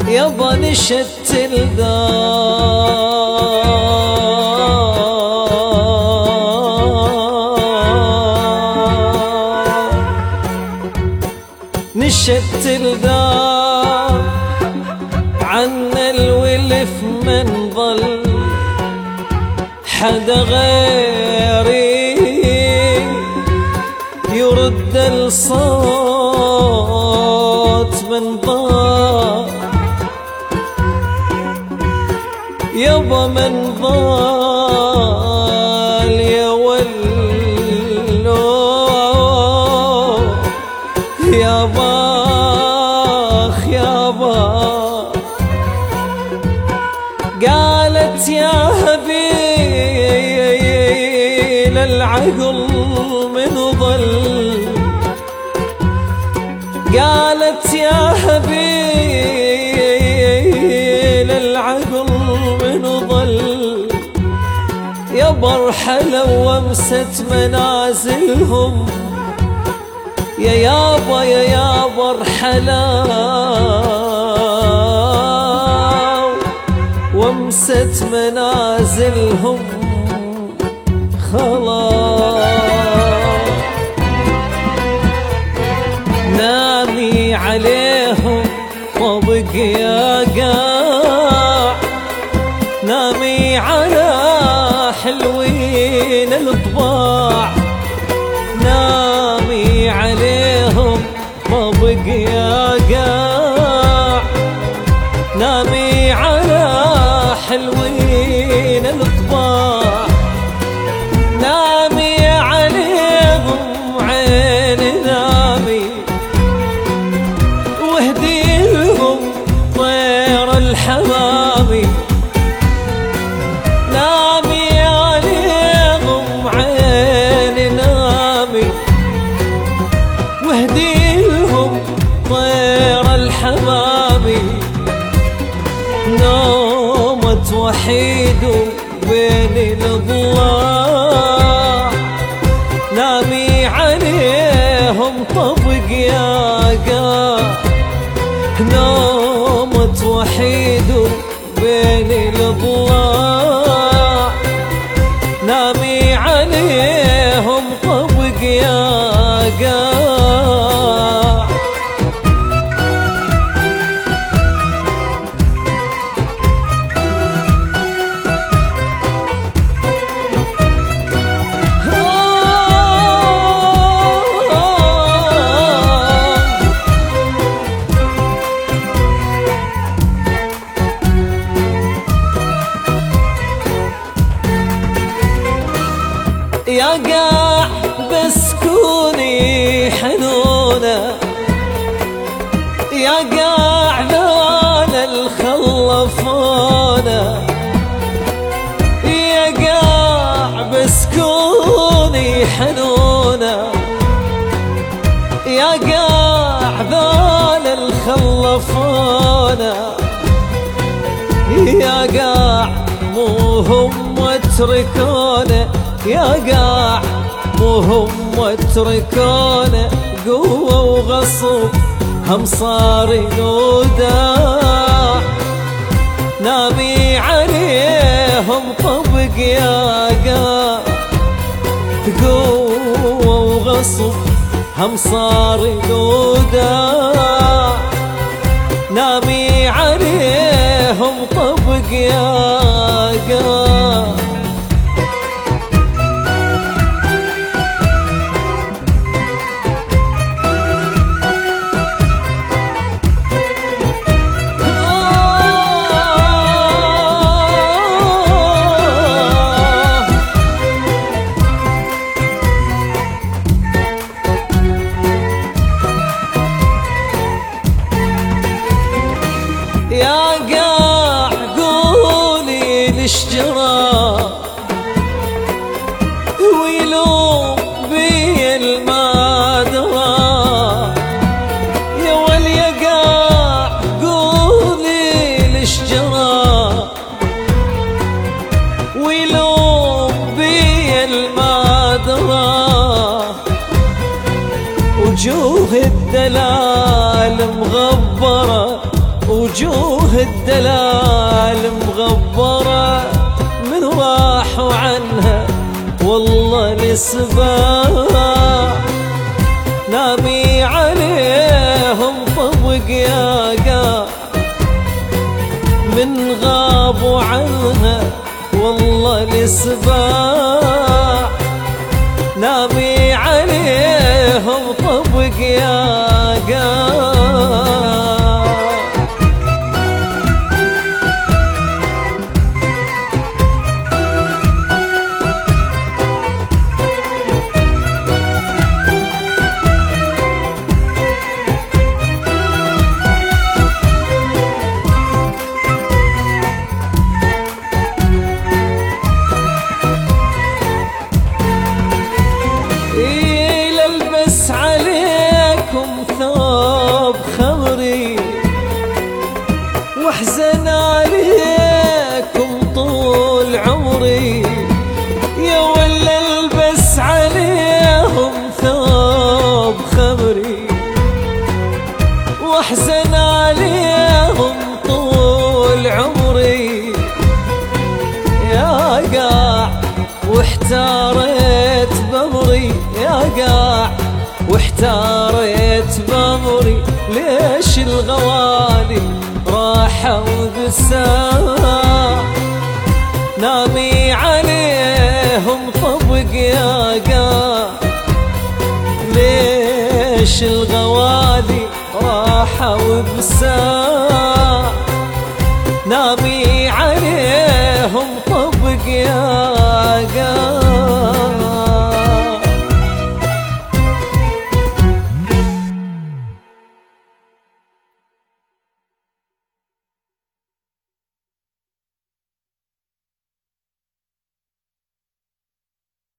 يابا نشدت الدار، نشدت الدار عنا الولف من ظل حدا غيري يرد الصوت من ضار. يابا من ضال يا ولو ياباخ يابا. قالت يا هبيل العقل من ضل، قالت يا هبيل العقل من ضل. يابا ارحلوا وامست منازلهم، يا يابا يا يابا ارحلوا وامست منازلهم خلاص. نامي عليهم طبق يا قاع، نامي على حلوين الطباع، نامي عليهم طبق يا قاع، نامي على حلوين الطباع، نامي عليهم عين نامي، واهدي لهم طير الحمامي، نامي عليهم عين نامي، واهدي لهم طير الحمامي. نومت وحيد بين الضلاع، نامي عليهم طبق يا قاع، نومت وحيد بين الضلاع، نامي عليهم طبق يا قاع. يا قاع بسكوني حنونة، يا قاع ذول الخلفونة، يا قاع بسكوني حنونة، يا قاع ذول الخلفونة، يا قاع مو هم واتركونا، يا قاع مو هم واتركونا، قوة وغصب هم صار نوداع، نامي عليهم طبق يا قاع، قوة وغصب هم صار نوداع، نامي عليهم طبق يا قاع. يا قاع قولي ليش جرى ويلوم بي المادرة، يا ول يا قاع قولي ليش جرى ويلوم بي المادرة، وجوه الدلال مغبرة وجوه الدلال مغبرة من راحوا عنها والله السباع نامي عليهم طبق يا قاع من غابوا عنها والله السباع نامي عليهم طبق يا قاع ثوب خمري واحزن عليكم طول عمري يا ولا البس عليهم ثوب خمري واحزن عليهم طول عمري يا قاع واحتاريت بمري يا قاع واحتاريت بمري ليش الغوالي راحوا بالساع نامي عليهم طبق يا قاع ليش الغوالي راحوا بالساع نامي عليهم طبق يا